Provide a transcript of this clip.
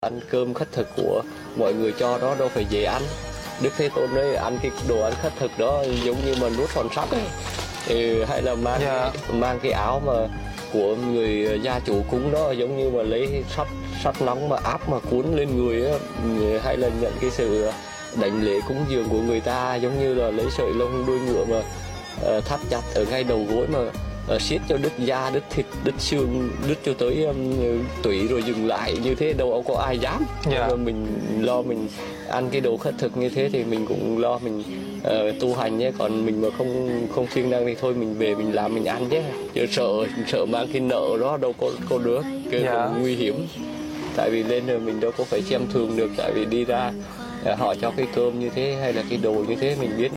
Ăn cơm khất thực của mọi người cho đó đâu phải dễ ăn. Đức Thế Tôn ấy ăn cái đồ ăn khất thực đó giống như mà nuốt hòn sắt ấy. Hay là mang cái áo mà của người gia chủ cúng đó, giống như mà lấy sắt nóng mà áp mà cuốn lên người ấy. Hay là nhận cái sự đảnh lễ cúng dường của người ta, giống như là lấy sợi lông đuôi ngựa mà thắt chặt ở ngay đầu gối mà siết cho đứt da, đứt thịt, đứt xương, đứt cho tới tủy rồi dừng lại, như thế đâu có ai dám. Mà mình lo mình ăn cái đồ khất thực như thế thì mình cũng lo mình tu hành nhé. Còn mình mà không siêng năng thì thôi mình về mình làm mình ăn nhé. Chứ sợ mang cái nợ đó đâu có được, cái cũng nguy hiểm. Tại vì lên rồi mình đâu có phải xem thường được, tại vì đi ra họ cho cái cơm như thế hay là cái đồ như thế mình biết